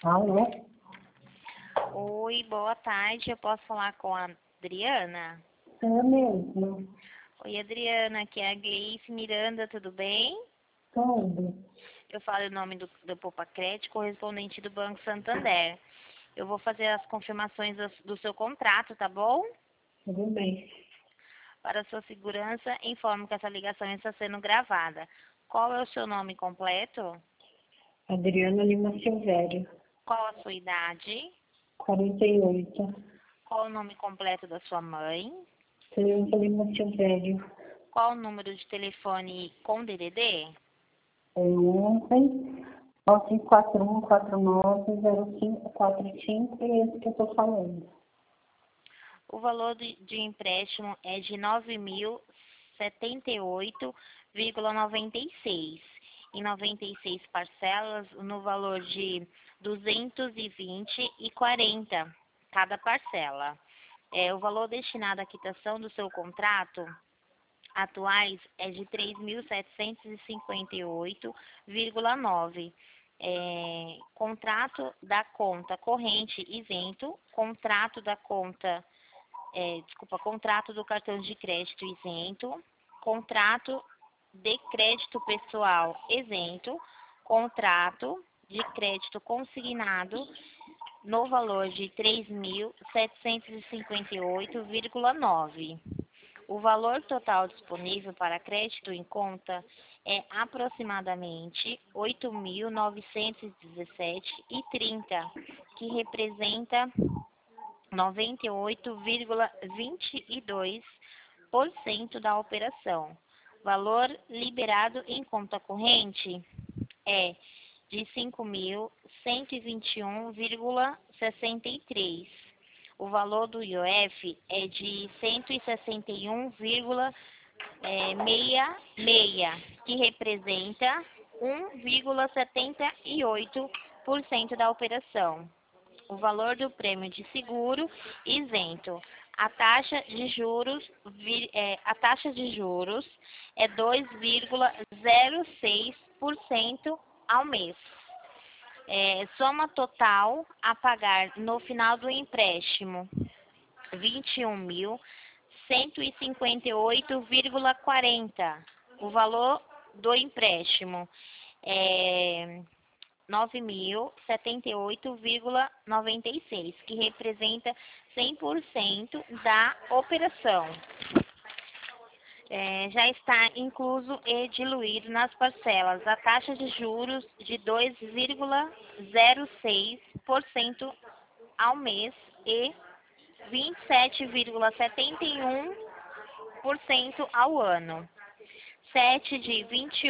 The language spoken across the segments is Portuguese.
Alô? Oi, boa tarde. Eu posso falar com a Adriana? É mesmo? Oi, Adriana, aqui é a Gleice Miranda, tudo bem? Tudo? Eu falo o nome do Popacred, correspondente do Banco Santander. Eu vou fazer as confirmações do seu contrato, tá bom? Tudo bem. Para sua segurança, informo que essa ligação está sendo gravada. Qual é o seu nome completo? Adriana Lima Silvério, Qual a sua idade? 48. Qual o nome completo da sua mãe? Tereza Lima Silvério. Qual o número de telefone com DDD? É ontem, 941490545, e esse que eu estou falando. O valor de empréstimo é de 9.078,96 em 96 parcelas no valor de 220,40 cada parcela. O valor destinado à quitação do seu contrato atuais é de 3.758,9. Contrato da conta corrente isento, contrato do cartão de crédito isento, contrato de crédito pessoal isento, contrato de crédito consignado no valor de 3.758,9. O valor total disponível para crédito em conta é aproximadamente 8.917,30, que representa 98,22% da operação. Valor liberado em conta corrente é de 5.121,63. O valor do IOF é de 161,66, que representa 1,78% da operação. O valor do prêmio de seguro isento. A taxa de juros é 2,06% ao mês. Soma total a pagar no final do empréstimo, 21.158,40. O valor do empréstimo é 9.078,96, que representa 100% da operação. Já está incluso e diluído nas parcelas a taxa de juros de 2,06% ao mês e 27,71% ao ano. 7 de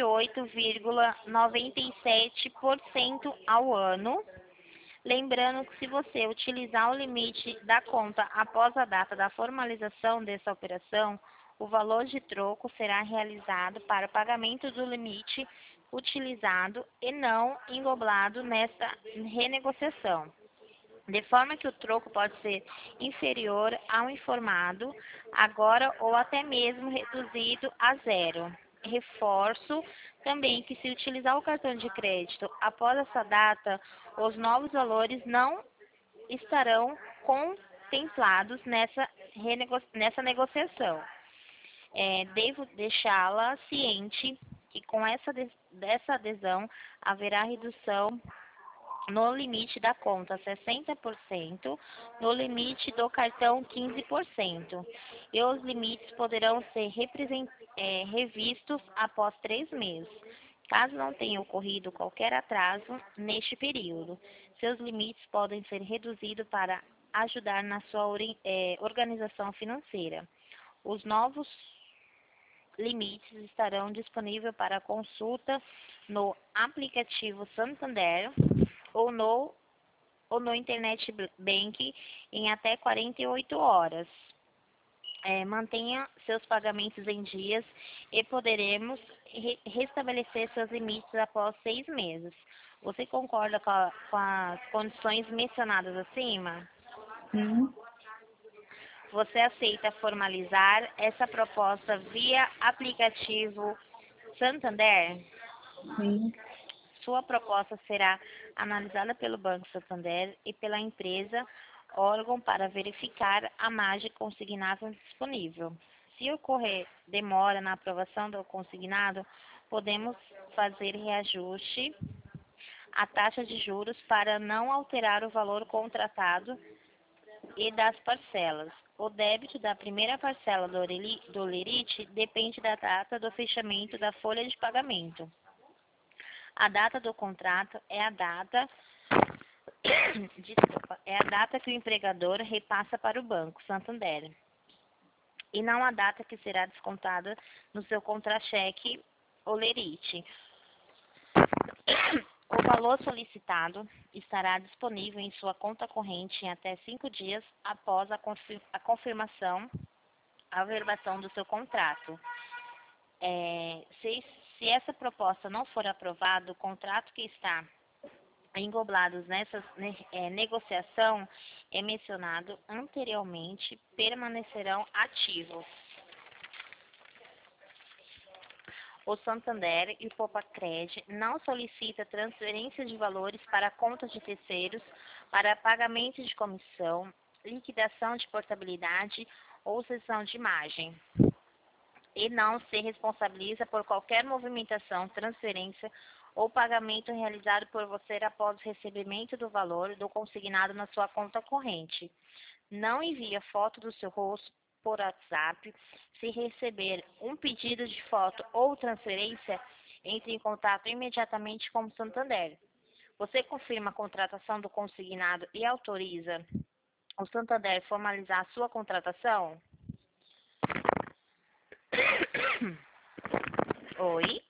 28,97% ao ano. Lembrando que se você utilizar o limite da conta após a data da formalização dessa operação, o valor de troco será realizado para pagamento do limite utilizado e não englobado nesta renegociação, de forma que o troco pode ser inferior ao informado agora ou até mesmo reduzido a zero. Reforço também que, se utilizar o cartão de crédito após essa data, os novos valores não estarão contemplados nessa negociação. Devo deixá-la ciente que com dessa adesão haverá redução no limite da conta 60%, no limite do cartão 15%, e os limites poderão ser revistos após 3 meses, caso não tenha ocorrido qualquer atraso neste período. Seus limites podem ser reduzidos para ajudar na sua organização financeira. Os novos limites estarão disponíveis para consulta no aplicativo Santander ou no Internet Bank em até 48 horas. Mantenha seus pagamentos em dias e poderemos restabelecer seus limites após 6 meses. Você concorda com as condições mencionadas acima? Sim, Você aceita formalizar essa proposta via aplicativo Santander? sim. Sua proposta será analisada pelo Banco Santander e pela empresa órgão para verificar a margem consignada disponível. Se ocorrer demora na aprovação do consignado, podemos fazer reajuste à taxa de juros para não alterar o valor contratado e das parcelas. O débito da primeira parcela do lerite depende da data do fechamento da folha de pagamento. A data do contrato é a data é a data que o empregador repassa para o Banco Santander e não a data que será descontada no seu contra-cheque ou lerite. O valor solicitado estará disponível em sua conta corrente em até 5 dias após a confirmação, a averbação do seu contrato. Se essa proposta não for aprovada, o contrato que está englobados nessa negociação mencionado anteriormente permanecerão ativos. O Santander e o Poupa-Cred não solicita transferência de valores para contas de terceiros para pagamento de comissão, liquidação de portabilidade ou cessão de imagem, e não se responsabiliza por qualquer movimentação, transferência ou pagamento realizado por você após o recebimento do valor do consignado na sua conta corrente. Não envia foto do seu rosto por WhatsApp. Se receber um pedido de foto ou transferência, entre em contato imediatamente com o Santander. Você confirma a contratação do consignado e autoriza o Santander formalizar a sua contratação? Oi?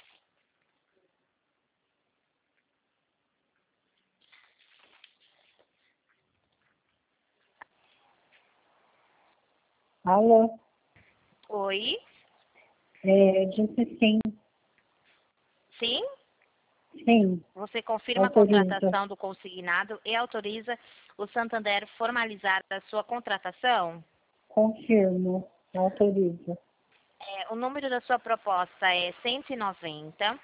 Alô? Oi? Disse sim. Sim? Sim, Você confirma a autorizo. contratação do consignado e autoriza o Santander formalizar a sua contratação? Confirmo. Autorizo. O número da sua proposta é 190,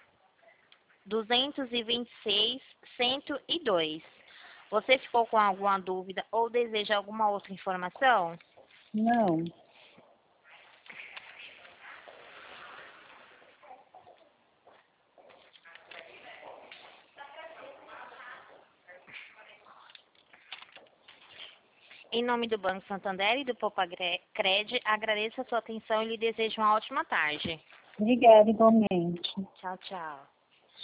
226, 102. Você ficou com alguma dúvida ou deseja alguma outra informação? Não. Em nome do Banco Santander e do Poupa-Cred, agradeço a sua atenção e lhe desejo uma ótima tarde. Obrigada, igualmente. Tchau, tchau.